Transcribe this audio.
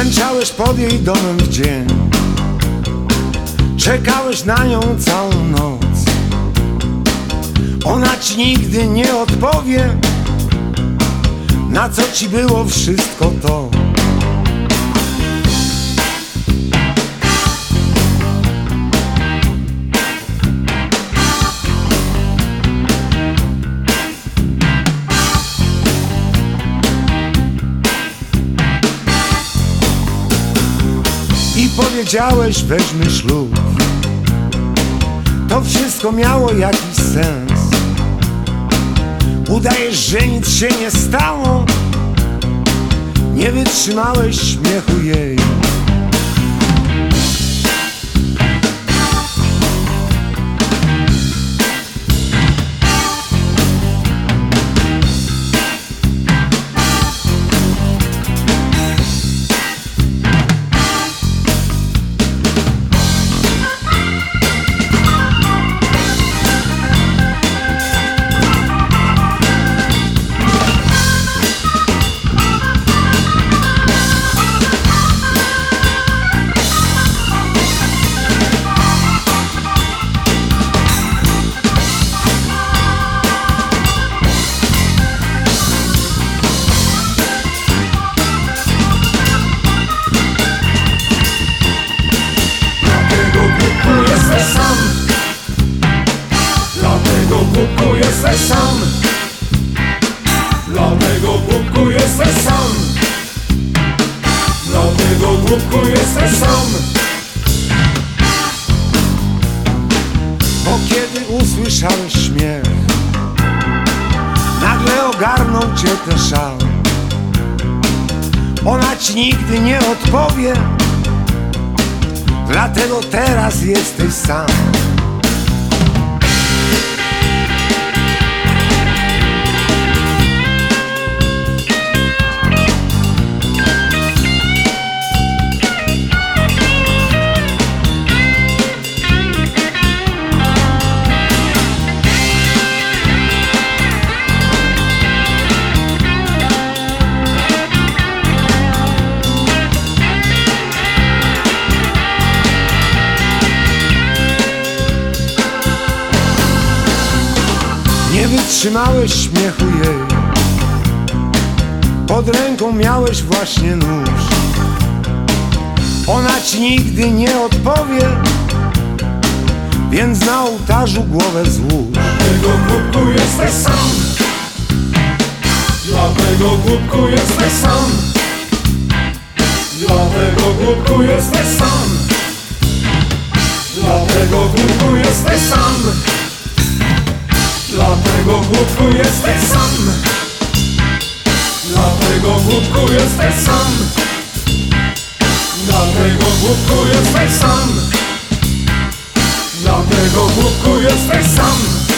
Klęczałeś pod jej domem w dzień, czekałeś na nią całą noc. Ona ci nigdy nie odpowie, na co ci było wszystko to. I powiedziałeś, weźmy ślub. To wszystko miało jakiś sens. Udajesz, że nic się nie stało. Nie wytrzymałeś śmiechu jej. Głupku jesteś sam, dlatego głupku jesteś sam, dlatego głupku jesteś sam. Bo kiedy usłyszałeś śmiech, nagle ogarnął cię ten szał. Ona ci nigdy nie odpowie, dlatego teraz jesteś sam. Nie wytrzymałeś śmiechu jej. Pod ręką miałeś właśnie nóż. Ona ci nigdy nie odpowie, więc na ołtarzu głowę złóż. Dlatego głupku jesteś sam, dlatego głupku jesteś sam, dlatego głupku jesteś sam, dlatego głupku jesteś sam, dlatego głupku jesteś sam, dlatego głupku jesteś sam, dlatego głupku jesteś sam, dlatego głupku jesteś sam.